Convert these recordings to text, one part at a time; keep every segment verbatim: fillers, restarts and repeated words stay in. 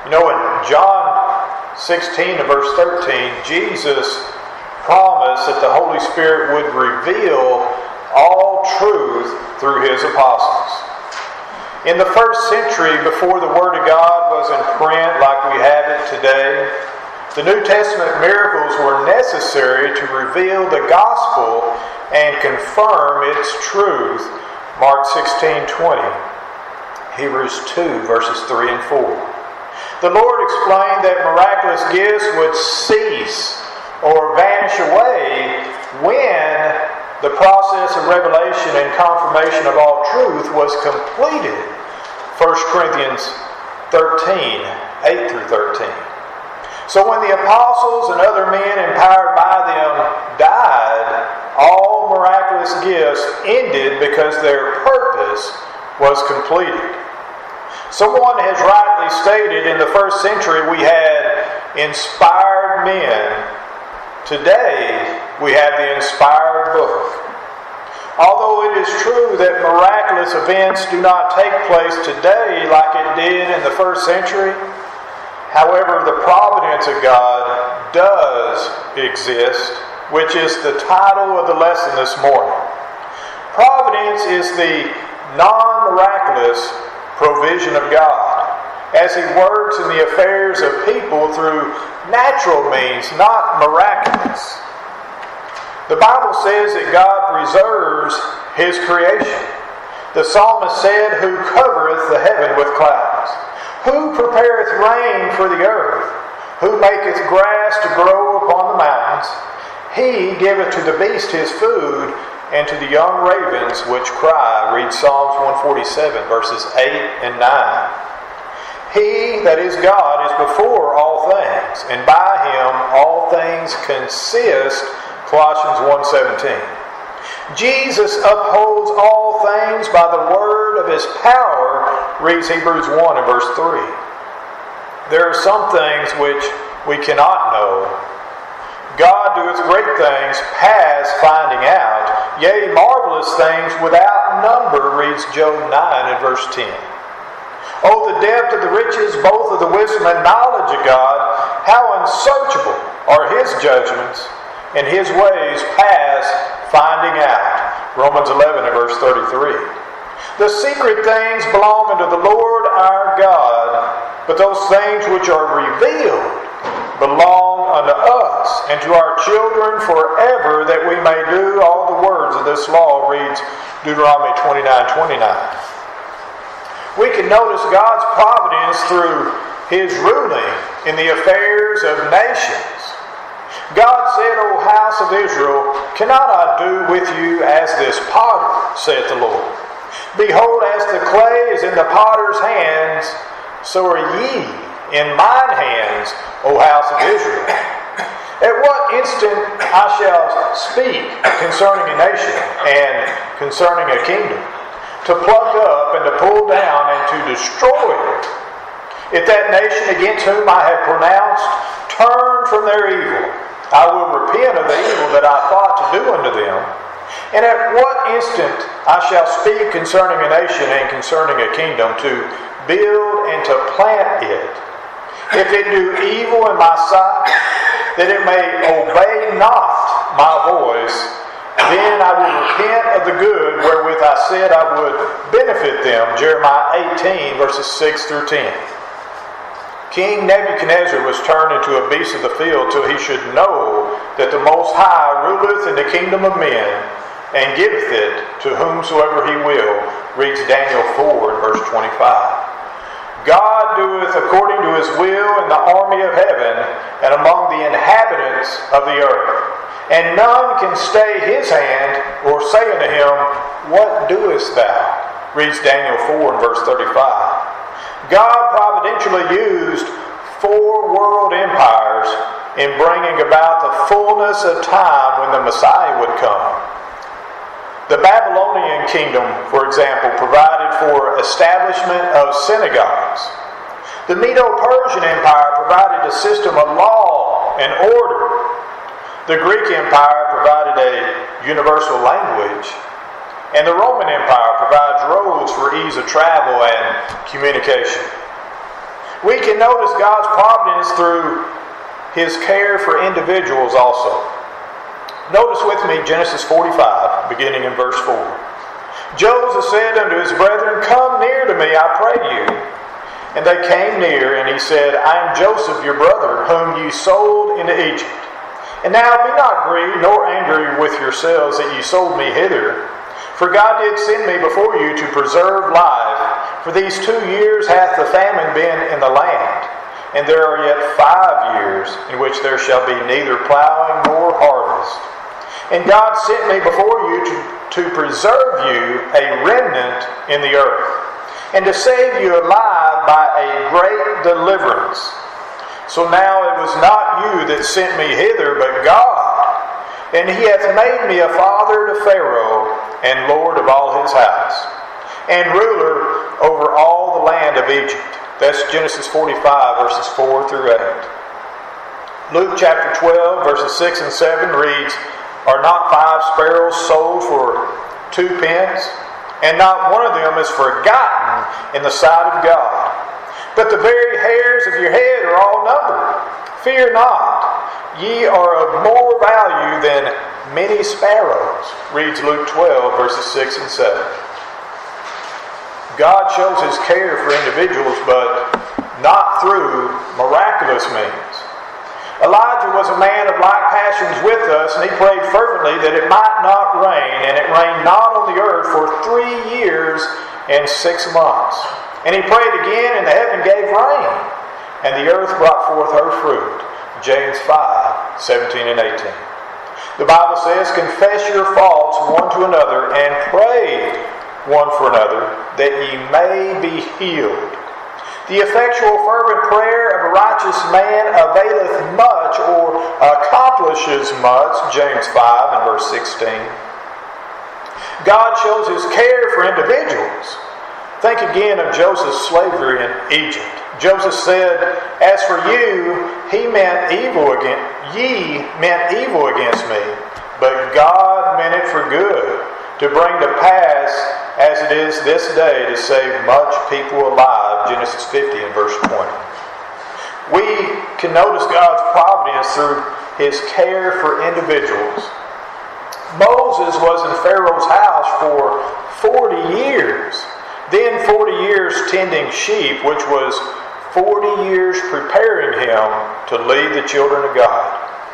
You know, in John sixteen and verse thirteen, Jesus promised that the Holy Spirit would reveal all truth through His apostles. In the first century, before the Word of God was in print like we have it today, the New Testament miracles were necessary to reveal the gospel and confirm its truth. Mark sixteen twenty, Hebrews two verses three and four. The Lord explained that miraculous gifts would cease or vanish away when the process of revelation and confirmation of all truth was completed. First Corinthians thirteen, eight through thirteen. So when the apostles and other men empowered by them died, all miraculous gifts ended because their purpose was completed. Someone has rightly stated in the first century we had inspired men. Today, we have the inspired book. Although it is true that miraculous events do not take place today like it did in the first century, however, the providence of God does exist, which is the title of the lesson this morning. Providence is the non-miraculous provision of God, as He works in the affairs of people through natural means, not miraculous. The Bible says that God preserves His creation. The psalmist said, "Who covereth the heaven with clouds? Who prepareth rain for the earth? Who maketh grass to grow upon the mountains? He giveth to the beast his food, and to the young ravens which cry." Read Psalms one forty-seven, verses eight and nine. He, that is God, is before all things, and by Him all things consist. Colossians one seventeen. Jesus upholds all things by the word of His power. Reads Hebrews one and verse three. There are some things which we cannot know. God doeth great things past finding out, yea, marvelous things without number. Reads Job nine and verse ten. Oh, the depth of the riches, both of the wisdom and knowledge of God, how unsearchable are His judgments, and His ways past finding out. Romans eleven and verse thirty-three. The secret things belong unto the Lord our God, but those things which are revealed belong unto us and to our children forever, that we may do all the words of this law. Reads Deuteronomy twenty-nine twenty-nine. We can notice God's providence through His ruling in the affairs of nations. God said, "O house of Israel, cannot I do with you as this potter, saith the Lord? Behold, as the clay is in the potter's hands, so are ye in mine hands, O house of Israel. At what instant I shall speak concerning a nation and concerning a kingdom, to pluck up and to pull down and to destroy it. If that nation against whom I have pronounced turn from their evil, I will repent of the evil that I thought to do unto them. And at what instant I shall speak concerning a nation and concerning a kingdom, to build and to plant it. If it do evil in my sight, that it may obey not my voice, then I will repent of the good wherewith I said I would benefit them." Jeremiah eighteen, verses six through ten. King Nebuchadnezzar was turned into a beast of the field till he should know that the Most High ruleth in the kingdom of men, and giveth it to whomsoever He will. Reads Daniel four and verse twenty-five. God doeth according to His will in the army of heaven and among the inhabitants of the earth. And none can stay His hand or say unto Him, "What doest thou?" Reads Daniel four and verse thirty-five. God providentially used four world empires in bringing about the fullness of time when the Messiah would come. The Babylonian kingdom, for example, provided for establishment of synagogues. The Medo-Persian Empire provided a system of law and order. The Greek Empire provided a universal language. And the Roman Empire provides roads for ease of travel and communication. We can notice God's providence through His care for individuals also. Notice with me Genesis forty-five, beginning in verse four. Joseph said unto his brethren, Come near to me, I pray you. And they came near, and he said, I am Joseph your brother, whom ye sold into Egypt. And now be not grieved, nor angry with yourselves that ye sold me hither. For God did send me before you to preserve life. For these two years hath the famine been in the land, and there are yet five years in which there shall be neither plowing nor harvest. And God sent me before you to, to preserve you a remnant in the earth, and to save you alive by a great deliverance. So now it was not you that sent me hither, but God. And He hath made me a father to Pharaoh, and Lord of all his house, and ruler over all the land of Egypt. That's Genesis forty-five, verses four through eight. Luke chapter twelve, verses six and seven reads, Are not five sparrows sold for two pence? And not one of them is forgotten in the sight of God. But the very hairs of your head are all numbered. Fear not, ye are of more value than many sparrows. Reads Luke twelve, verses six and seven. God shows His care for individuals, but not through miraculous means. Elijah was a man of like passions with us, and he prayed fervently that it might not rain, and it rained not on the earth for three years and six months. And he prayed again, and the heaven gave rain, and the earth brought forth her fruit. James five, seventeen and eighteen. The Bible says, Confess your faults one to another, and pray one for another, that ye may be healed. The effectual fervent prayer of a righteous man availeth much, or accomplishes much. James five and verse sixteen. God shows His care for individuals. Think again of Joseph's slavery in Egypt. Joseph said, As for you, he meant evil against ye meant evil against me, but God meant it for good, to bring to pass as it is this day to save much people alive. Genesis fifty and verse twenty. We can notice God's providence through His care for individuals. Moses was in Pharaoh's house for forty years. Then forty years tending sheep, which was forty years preparing him to lead the children of God.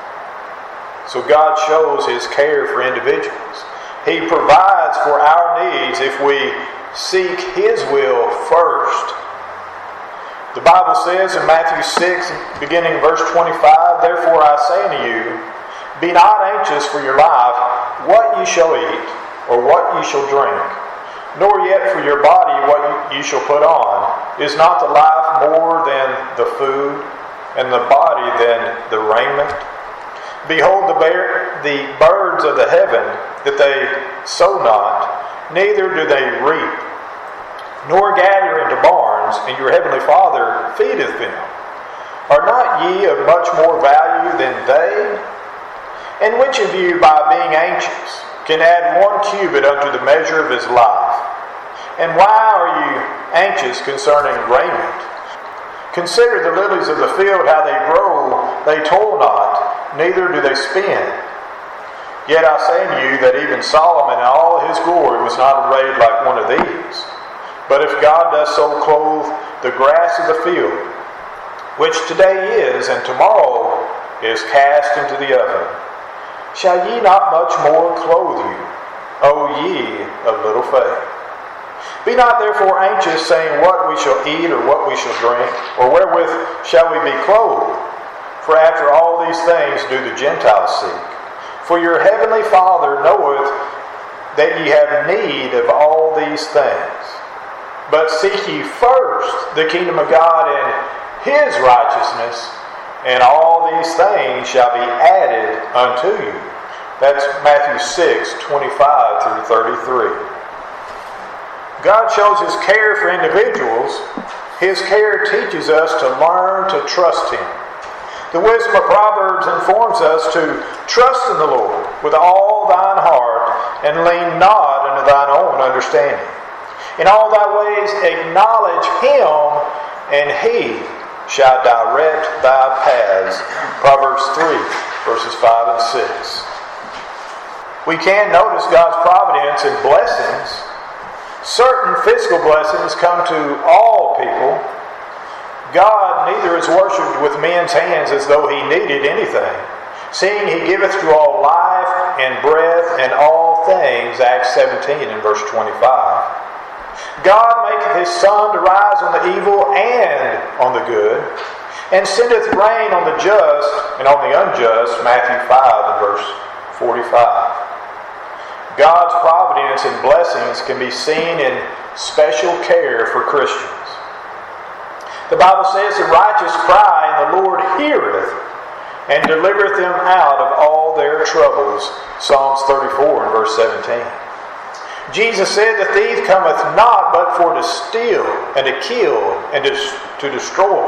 So God shows His care for individuals. He provides for our needs if we seek His will first. The Bible says in Matthew six, beginning verse twenty-five, Therefore I say unto you, Be not anxious for your life, what ye shall eat, or what ye shall drink, nor yet for your body what ye shall put on. Is not the life more than the food, and the body than the raiment? Behold the, bear, the birds of the heaven, that they sow not, neither do they reap, nor gather into barns, and your heavenly Father feedeth them. Are not ye of much more value than they? And which of you, by being anxious, can add one cubit unto the measure of his life? And why are you anxious concerning raiment? Consider the lilies of the field, how they grow, they toil not, neither do they spin. Yet I say unto you that even Solomon in all his glory was not arrayed like one of these. But if God does so clothe the grass of the field, which today is, and tomorrow is cast into the oven, shall ye not much more clothe you, O ye of little faith? Be not therefore anxious, saying, What we shall eat, or what we shall drink, or wherewith shall we be clothed? For after all these things do the Gentiles seek. For your heavenly Father knoweth that ye have need of all these things. But seek ye first the kingdom of God and His righteousness, and all these things shall be added unto you. That's Matthew six, twenty-five through thirty-three. God shows His care for individuals. His care teaches us to learn to trust Him. The wisdom of Proverbs informs us to trust in the Lord with all thine heart, and lean not unto thine own understanding. In all thy ways acknowledge Him, and He shall direct thy paths. Proverbs three, verses five and six. We can notice God's providence in blessings. Certain physical blessings come to all people. God neither is worshipped with men's hands as though he needed anything, seeing he giveth to all life and breath and all things. Acts seventeen and verse twenty-five. God maketh his sun to rise on the evil and on the good, and sendeth rain on the just and on the unjust. Matthew five and verse forty-five. God's providence and blessings can be seen in special care for Christians. The Bible says, the righteous cry, and the Lord heareth, and delivereth them out of all their troubles. Psalms thirty-four and verse seventeen. Jesus said, the thief cometh not but for to steal, and to kill, and to, to destroy.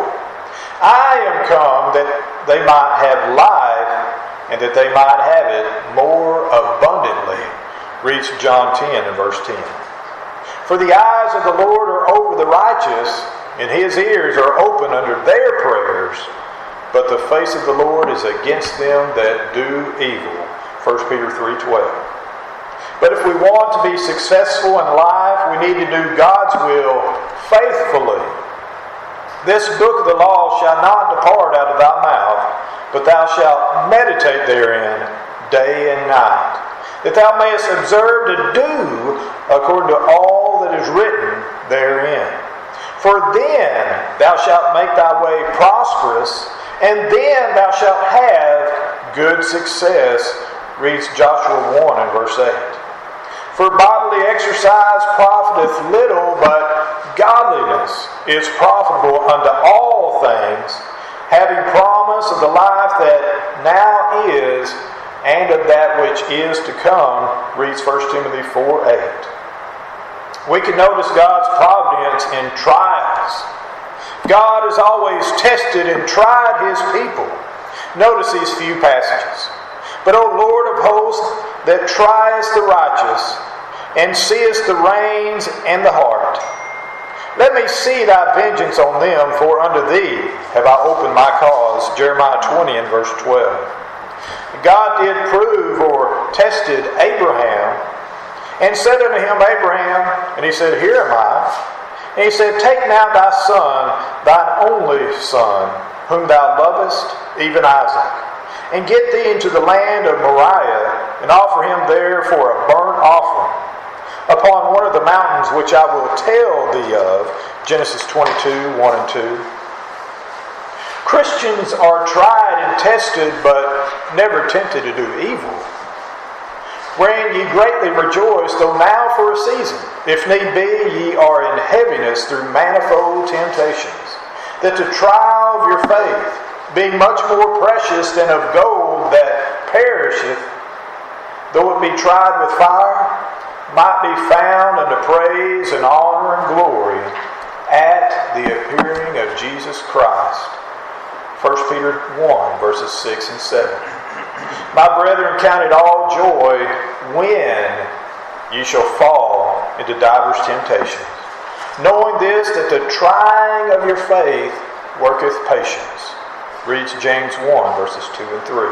I am come that they might have life, and that they might have it more abundantly. Reads John ten and verse ten. For the eyes of the Lord are over the righteous, and his ears are open unto their prayers. But the face of the Lord is against them that do evil. First Peter three twelve. But if we want to be successful in life, we need to do God's will faithfully. This book of the law shall not depart out of thy mouth, but thou shalt meditate therein day and night, that thou mayest observe to do according to all that is written therein. For then thou shalt make thy way prosperous, and then thou shalt have good success. Reads Joshua one and verse eight. For bodily exercise profiteth little, but godliness is profitable unto all things, having promise of the life that now is, and of that which is to come. Reads First Timothy four eight. We can notice God's providence in trials. God has always tested and tried his people. Notice these few passages. But, O Lord of hosts, that triest the righteous, and seest the reins and the heart, let me see thy vengeance on them, for unto thee have I opened my cause. Jeremiah twenty and verse twelve. God did prove or tested Abraham, and said unto him, Abraham, and he said, Here am I. And he said, Take now thy son, thine only son, whom thou lovest, even Isaac, and get thee into the land of Moriah, and offer him there for a burnt offering upon one of the mountains which I will tell thee of. Genesis twenty-two, one and two. Christians are tried and tested, but never tempted to do evil. Wherein ye greatly rejoice, though now for a season, if need be, ye are in heaviness through manifold temptations, that the trial of your faith, being much more precious than of gold that perisheth, though it be tried with fire, might be found unto praise and honor and glory at the appearing of Jesus Christ. First Peter one, verses six and seven. My brethren, count it all joy when ye shall fall into divers temptations, knowing this, that the trying of your faith worketh patience. Reads James one, verses two and three.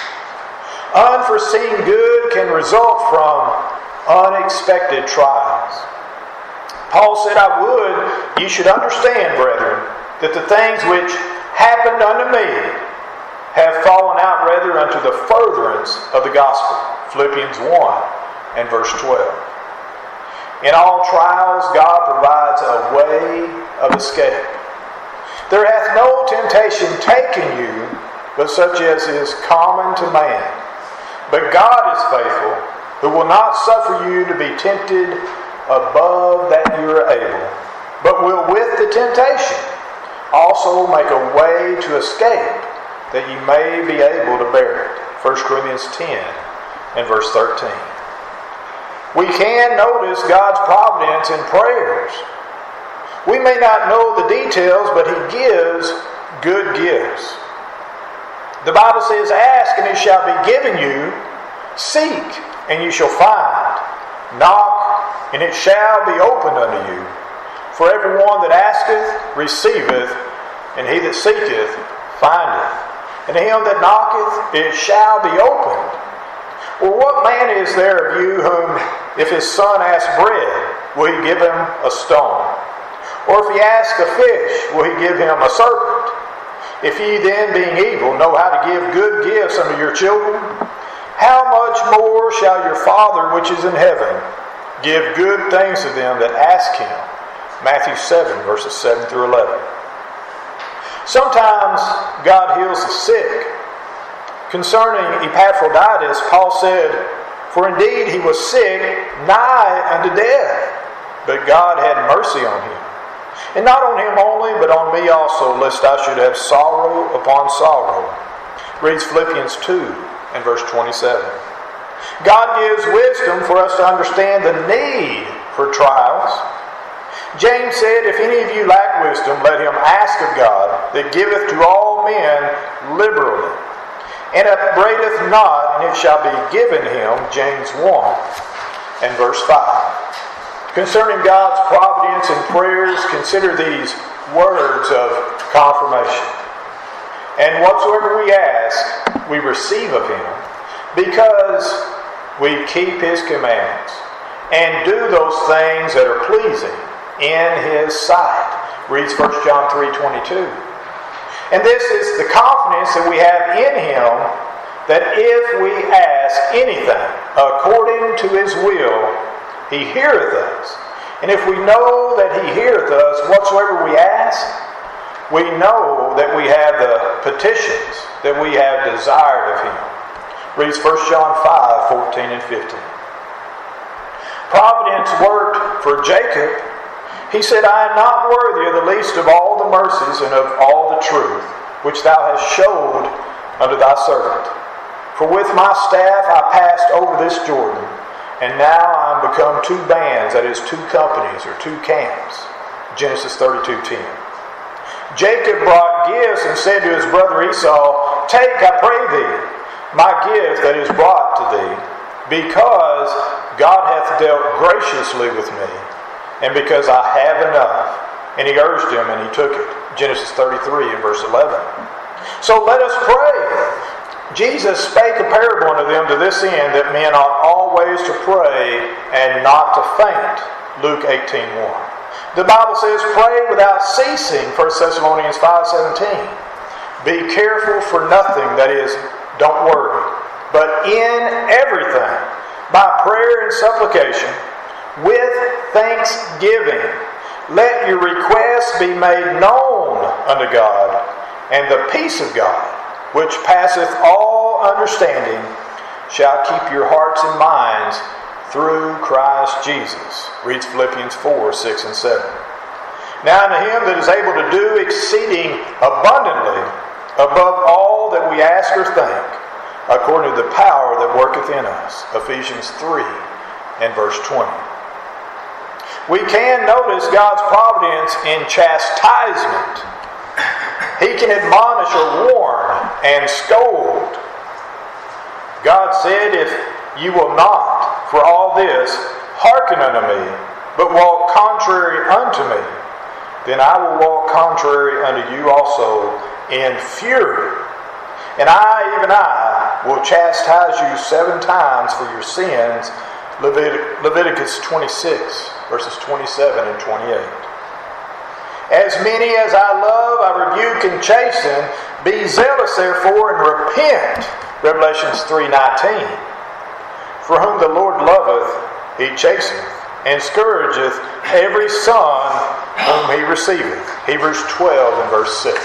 Unforeseen good can result from unexpected trials. Paul said, I would ye should understand, brethren, that the things which happened unto me have fallen out rather unto the furtherance of the gospel. Philippians one and verse twelve. In all trials, God provides a way of escape. There hath no temptation taken you, but such as is common to man. But God is faithful, who will not suffer you to be tempted above that you are able, but will with the temptation also make a way to escape, that ye may be able to bear it. First Corinthians ten and verse thirteen. We can notice God's providence in prayers. We may not know the details, but he gives good gifts. The Bible says, Ask, and it shall be given you. Seek, and you shall find. Knock, and it shall be opened unto you. For everyone that asketh, receiveth, and he that seeketh findeth, and to him that knocketh it shall be opened. Or what man is there of you whom, if his son ask bread, will he give him a stone? Or if he ask a fish, will he give him a serpent? If ye then, being evil, know how to give good gifts unto your children, how much more shall your Father which is in heaven give good things to them that ask him? Matthew seven, verses seven through eleven. Sometimes God heals the sick. Concerning Epaphroditus, Paul said, for indeed he was sick, nigh unto death, but God had mercy on him. And not on him only, but on me also, lest I should have sorrow upon sorrow. Reads Philippians two and verse twenty-seven. God gives wisdom for us to understand the need for trials. James said, if any of you lack wisdom, let him ask of God, that giveth to all men liberally, and upbraideth not, and it shall be given him. James one and verse five. Concerning God's providence and prayers, consider these words of confirmation. And whatsoever we ask, we receive of him, because we keep his commandments, and do those things that are pleasing in his sight. Reads First John three twenty-two. And this is the confidence that we have in him, that if we ask anything according to his will, he heareth us. And if we know that he heareth us, whatsoever we ask, we know that we have the petitions that we have desired of him. Reads First John five fourteen and fifteen. Providence worked for Jacob. He said, I am not worthy of the least of all the mercies and of all the truth which thou hast showed unto thy servant. For with my staff I passed over this Jordan, and now I am become two bands, that is, two companies or two camps. Genesis thirty-two ten. Jacob brought gifts and said to his brother Esau, take, I pray thee, my gift that is brought to thee, because God hath dealt graciously with me, and because I have enough. And he urged him, and he took it. Genesis thirty-three and verse eleven. So let us pray. Jesus spake a parable unto them to this end, that men ought always to pray and not to faint. Luke eighteen one. The Bible says, pray without ceasing. First Thessalonians five seventeen. Be careful for nothing, that is, don't worry, but in everything, by prayer and supplication, with thanksgiving, let your requests be made known unto God, and the peace of God, which passeth all understanding, shall keep your hearts and minds through Christ Jesus. Reads Philippians four six and seven. Now unto him that is able to do exceeding abundantly above all that we ask or think, according to the power that worketh in us. Ephesians three and verse twenty. We can notice God's providence in chastisement. He can admonish or warn and scold. God said, if you will not, for all this, hearken unto me, but walk contrary unto me, then I will walk contrary unto you also in fury. And I, even I, will chastise you seven times for your sins. Levit- Leviticus twenty-six, verses twenty-seven and twenty-eight. As many as I love, I rebuke and chasten. Be zealous, therefore, and repent. Revelations three nineteen. For whom the Lord loveth, he chasteneth, and scourgeth every son whom he receiveth. Hebrews twelve and verse six.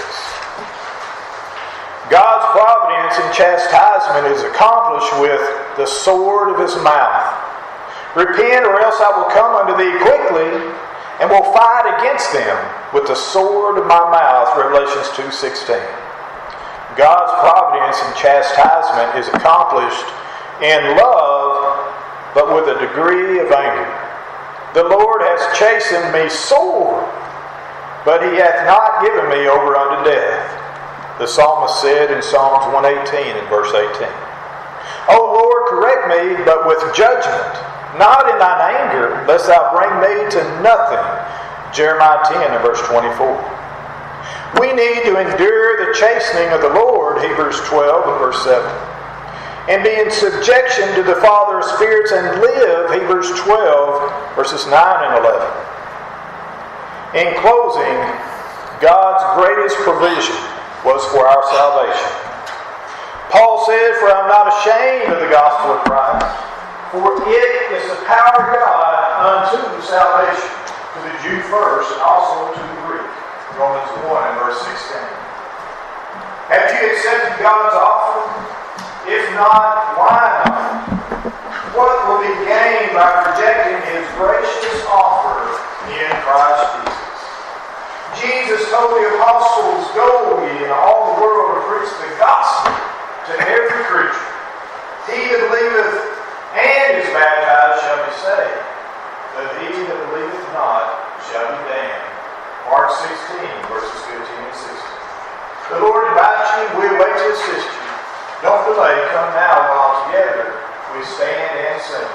God's providence in chastisement is accomplished with the sword of his mouth. Repent, or else I will come unto thee quickly, and will fight against them with the sword of my mouth. Revelations two sixteen. God's providence in chastisement is accomplished in love, but with a degree of anger. The Lord has chastened me sore, but he hath not given me over unto death. The psalmist said in Psalms one eighteen and verse eighteen. O Lord, correct me, but with judgment, not in thine anger, lest thou bring me to nothing. Jeremiah ten and verse twenty-four. We need to endure the chastening of the Lord, Hebrews twelve and verse seven. And be in subjection to the Father of spirits and live, Hebrews twelve, verses nine and eleven. In closing, God's greatest provision was for our salvation. Paul said, "For I am not ashamed of the gospel of Christ, for it is the power of God unto salvation, to the Jew first, and also to the Greek." Romans one and verse sixteen. Have you accepted God's offer? If not, why not? What will be gained by rejecting His gracious offer in Christ Jesus? Jesus told the apostles, "Go ye into all the world and preach the gospel to every creature. He that believeth and is baptized shall be saved, but he that believeth not shall be damned." Mark sixteen, verses fifteen and sixteen. The Lord invites you, we'll wait to assist you. Don't delay, come now while together we stand and sing.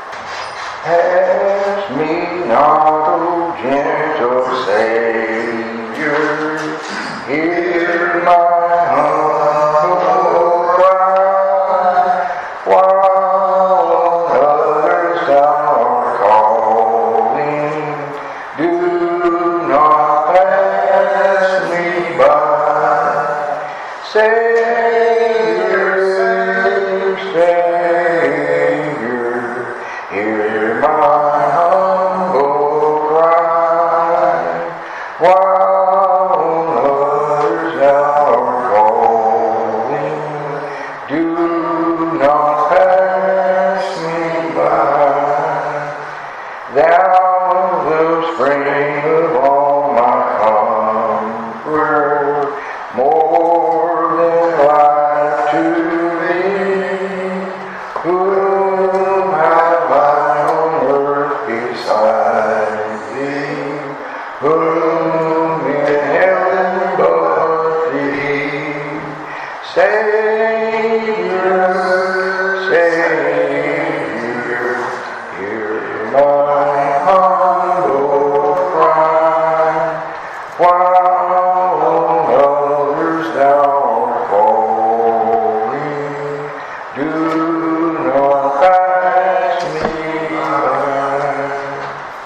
Pass me not, O gentle Savior, hear my humble cry, while others thou art calling, do not pass me by. Savior, Savior, hear my humble cry, while others thou art calling, do not pass me by. Thou, the spring of all my comfort, more than life to thee, whom have I on earth beside thee, whom